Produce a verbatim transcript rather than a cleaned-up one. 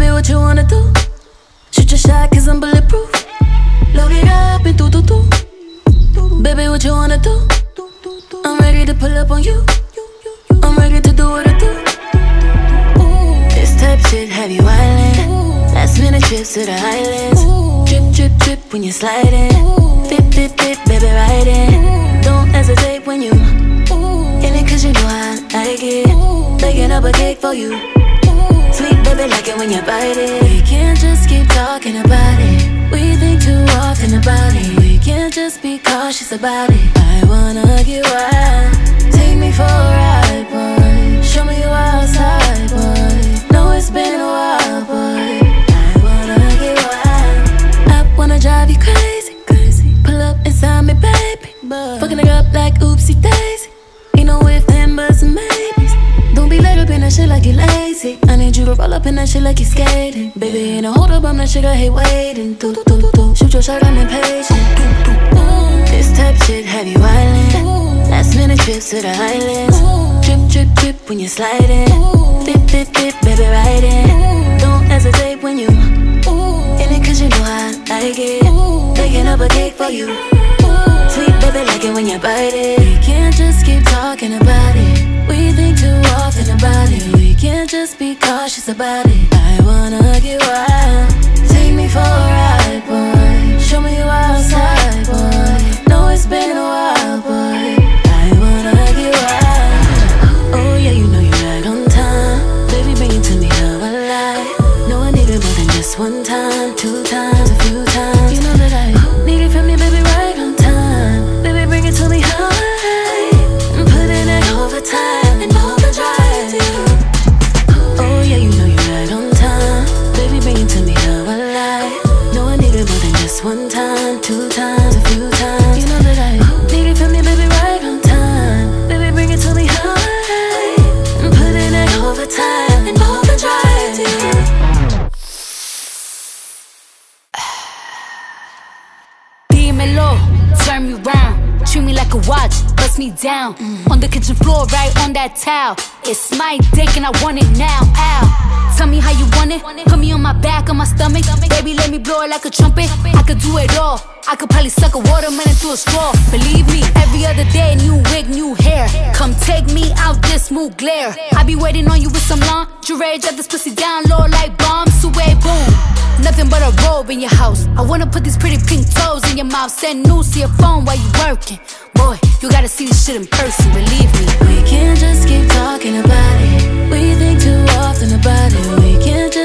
Baby, what you wanna do? Shoot your shot, cause I'm bulletproof. Load it up and do do do. Baby, what you wanna do? I'm ready to pull up on you. I'm ready to do what I do. This type shit have you wildin'. Last minute trips to the islands. Drip, drip, drip when you're sliding. Dip, dip, dip, baby, riding. Don't hesitate when you in it, cause you know I like it. Baking up a cake for you. Sweet baby, like it when you bite it. We can't just keep talking about it. We think too often about it. We can't just be cautious about it. I wanna get wild. Take me for a ride, boy. Show me you outside, boy. Know it's been a while, boy. I wanna get wild. I wanna drive you crazy, crazy. Pull up inside me, baby. Fucking it up like oopsie daisy. Ain't no if, then, buts, and maybes. Don't be laid up in that shit like you lazy. I need you to roll up in that shit like you skating. Baby, ain't no hold up, I'm that shit I hate waiting. Do, do, do, do. Shoot your shot, I'm impatient. Do, do, do. This type shit have you wildin'. Last minute trips to the islands. Drip, drip, drip when you're sliding. Dip, dip, dip, baby, riding. Don't hesitate when you in it, cause you know I like it. Baking up a cake for you. Sweet baby, like it when you bite it. We can't just keep talking about it. We think too often about it. We can't just be cautious about it. I wanna get wild. Take me for a ride, boy. Show me you outside, boy. Know it's been a while, boy. I wanna get wild. Oh yeah, you know you're right on time. Baby, bring it to me how I like. No, I need it more than just one time, two times, a few times. You know that I need it from you, baby, right on time. Baby, bring it to me how I like. And put in that overtime and overdrive. Oh yeah, you know you're right on time. Baby, bring it to me how I like. No, I need it more than just one time, two times, a few times. You know that I need it from you, baby, right on time. Baby, bring it to me how I like. And put in that overtime and overdrive. Dímelo, turn me round. Treat me like a watch, bust me down. mm. On the kitchen floor, right on that towel. It's my dick and I want it now. Ow. Tell me how you want it. Put me on my back, on my stomach. Baby, let me blow it like a trumpet. I could do it all. I could probably suck a watermelon through a straw. Believe me, every other day, new wig, new hair. Come take me out this smooth glare. I be waiting on you with some lingerie. Drop this pussy down low like bombs. Away, boom. Nothing but a robe in your house. I wanna put these pretty pink toes in your mouth. Send news to your phone while you working. Boy, you gotta see this shit in person, believe me. We can't just keep talking about it. We think too often about it. We can't just